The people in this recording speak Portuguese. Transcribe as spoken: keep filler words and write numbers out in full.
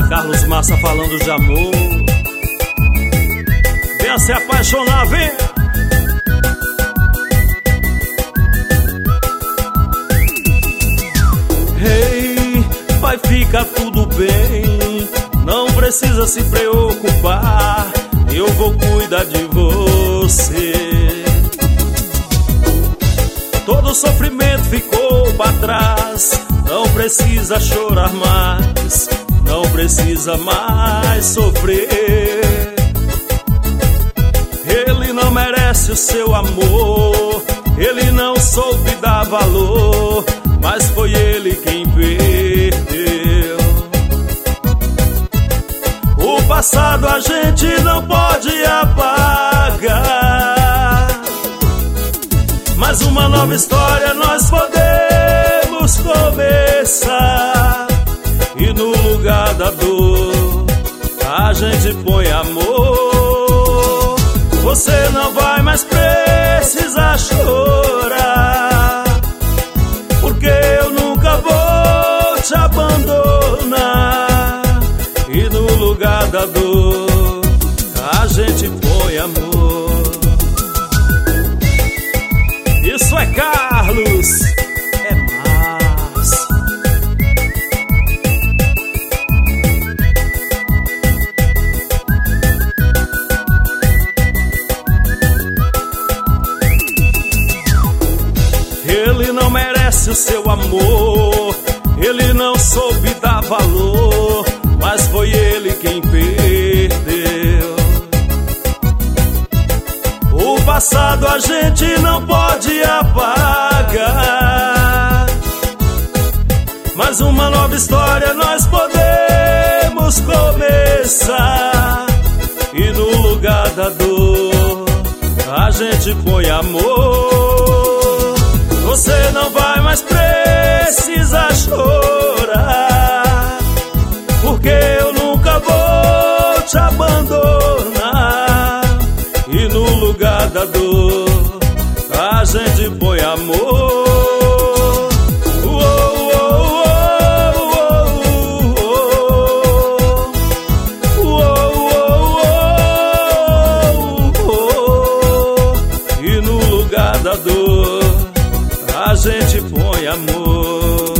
Carlos Massa falando de amor. Venha se apaixonar, vem. Hey, vai ficar tudo bem, não precisa se preocupar, eu vou cuidar de você. Todo sofrimento ficou pra trás, não precisa chorar mais, não precisa mais sofrer. Ele não merece o seu amor, ele não soube dar valor, mas foi ele quem perdeu. O passado a gente não pode apagar, mas uma nova história nós podemos começar. E no lugar da dor a gente põe amor. Você não vai mais precisar chorar, porque eu nunca vou te abandonar. E no lugar da dor a gente põe amor. Isso é Carlos, é Massa. Ele não merece o seu amor, ele não soube dar valor, mas foi ele quem perdeu. O passado a gente não pode apagar, mas uma nova história nós podemos começar. E no lugar da dor a gente põe amor. Você não vai mais precisar chorar, porque eu nunca vou te abandonar. E no lugar da dor a gente põe amor. E no lugar da dor a gente põe amor.